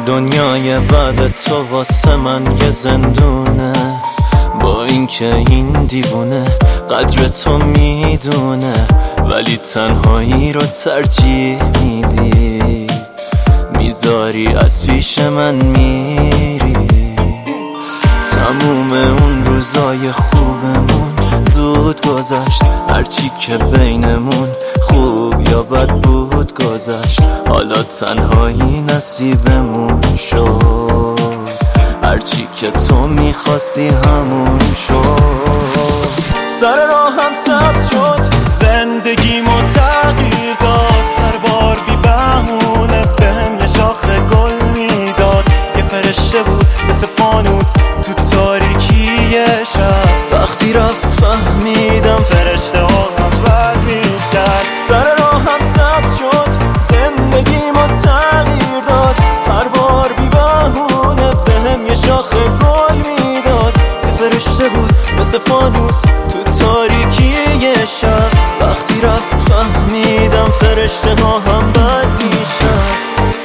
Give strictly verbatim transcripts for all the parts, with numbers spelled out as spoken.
دنیای بعد تو واسه من یه زندونه، با اینکه این دیوونه قدر تو میدونه، ولی تنهایی رو ترجیح میدی، میذاری از پیش من میری. تموم اون روزای خوبمون زود گذشت، هرچی که بینمون خوب یا بد بود گذشت. حالا تنهایی نصیبمون شد، هرچی که تو میخواستی همون شد. سر راهم سبز شد، زندگیمو تغییر داد، هر بار بی بهونه بهم یه شاخه گل میداد. یه فرشته بود مثل فانوس تو تاریکی شب، وقتی رفت فهمیدم فرشته ها هم بد میشن. سر راهم سبز شد، زندگیمو تغییر داد، هر بار بی بهونه بهم یه شاخه گل میداد. یه فرشته بود مثل فانوس تو تاریکی شب، وقتی رفت فهمیدم فرشته ها هم بد میشن.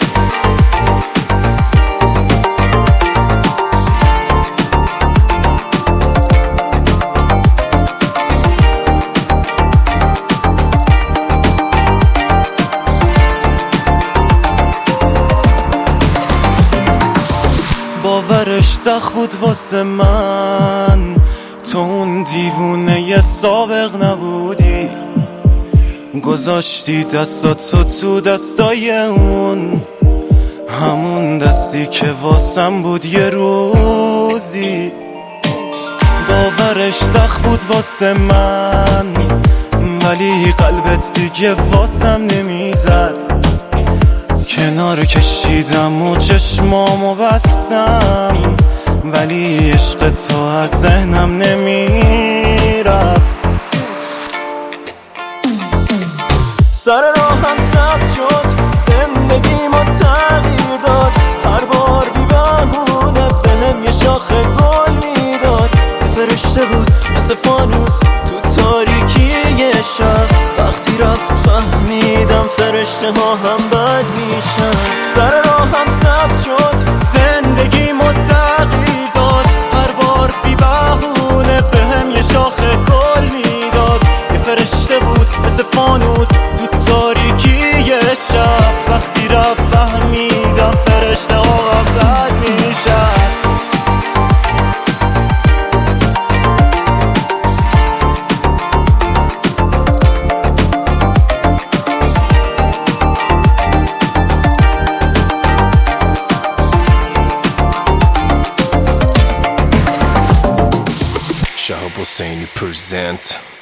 باورش سخت بود واسه من، تو اون دیوونه یه سابق نبودی، گذاشتی دستاتو تو دستای اون، همون دستی که واسم بود یه روزی. باورش سخت بود واسه من، ولی قلبت دیگه واسم نمیزد. کنار کشیدم و چشمامو بستم، ولی عشق تو از ذهنم نمیرفت. سر راهم سبز شد، زندگیمو تغییر داد، هر بار بی بهونه بهم یه شاخه گل میداد. یه فرشته بود مثل فانوس تو تاریکی شب، وقتی رفت فهمیدم فرشته ها هم بد میشن. سر راهم سبز شد، زندگیمو تغییر داد، هر بار بی بهونه بهم یه شاخه گل میداد. یه فرشته بود مثل فانوس تو تاریکی شب، وقتی رفت فهمیدم فرشته ها هم بد میشن. Shahab Hosseini present